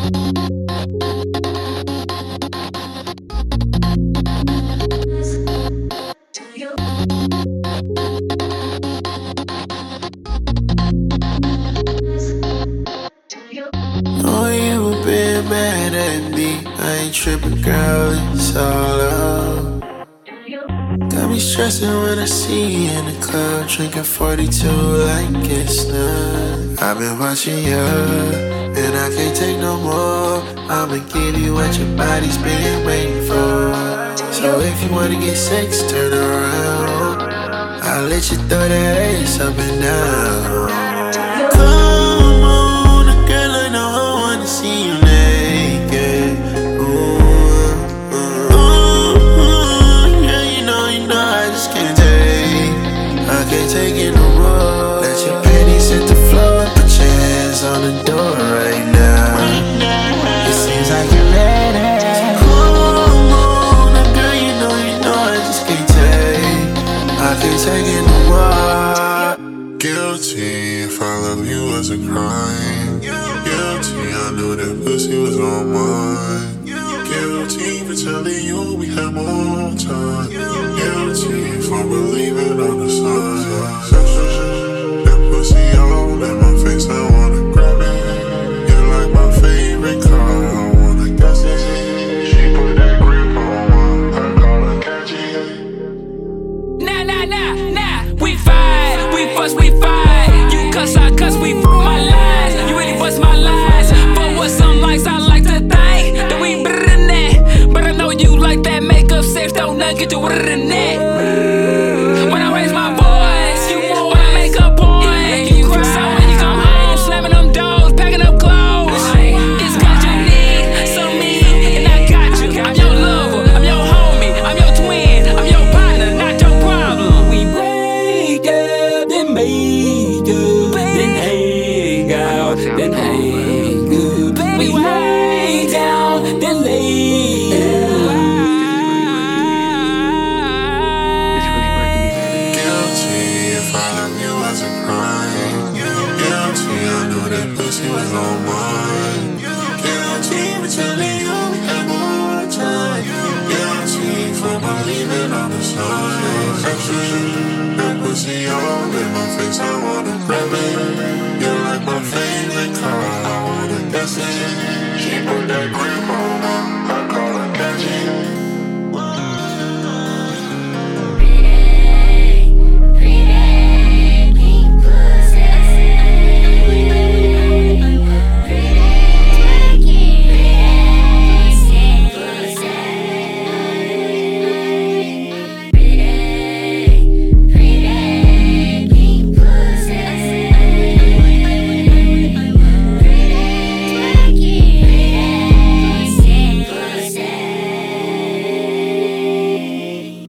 Oh, you been mad at me. I ain't tripping, girl, it's all love. Got me stressing when I see you in the club, drinking 42 like it's none. I've been watching you, and I can't take no more. I'ma give you what your body's been waiting for. So if you wanna get sex, turn around. I'll let you throw that ass up and down. Come on, girl, I know I wanna see you naked. Yeah, you know, I just can't take. I can't take it no more. Let your panties hit the floor, put your hands on the door right now. It seems like you're ready. Come on, girl, you know, I just can't take. I can't take it no more. Guilty if I love you was a crime. Guilty, I knew that pussy was on mine. Guilty for telling you we had more time. Guilty for believing on the signs. That pussy all in my face, I wanna grab it. You're like my favorite car, I wanna gas it. She put that grip on, I call her catchy. Nah, we fight, we fuss, we fight. You cuss, I cuss, we my lies. You really bust my lies. But what some likes, I like to think that we better than that. But I know you like that makeup sex, don't not get you better than that. When I raise my voice, you more. When I make a point, you cry. So when you come home, slamming them doors, packing up clothes. It's cause you need some me, and I got you. I'm your lover, I'm your homie, I'm your twin, I'm your partner, not your problem. We break up, then make up, then hang out, then hang up. We lay down, then lay down. Guilty if I love you was a crime. Guilty, I knew that pussy was on mine. Guilty for telling you we had more time. Guilty for believing on the signs. That pussy all in my face, I wanna grab it. You're like my favorite car, I wanna gas it. She put that grip on my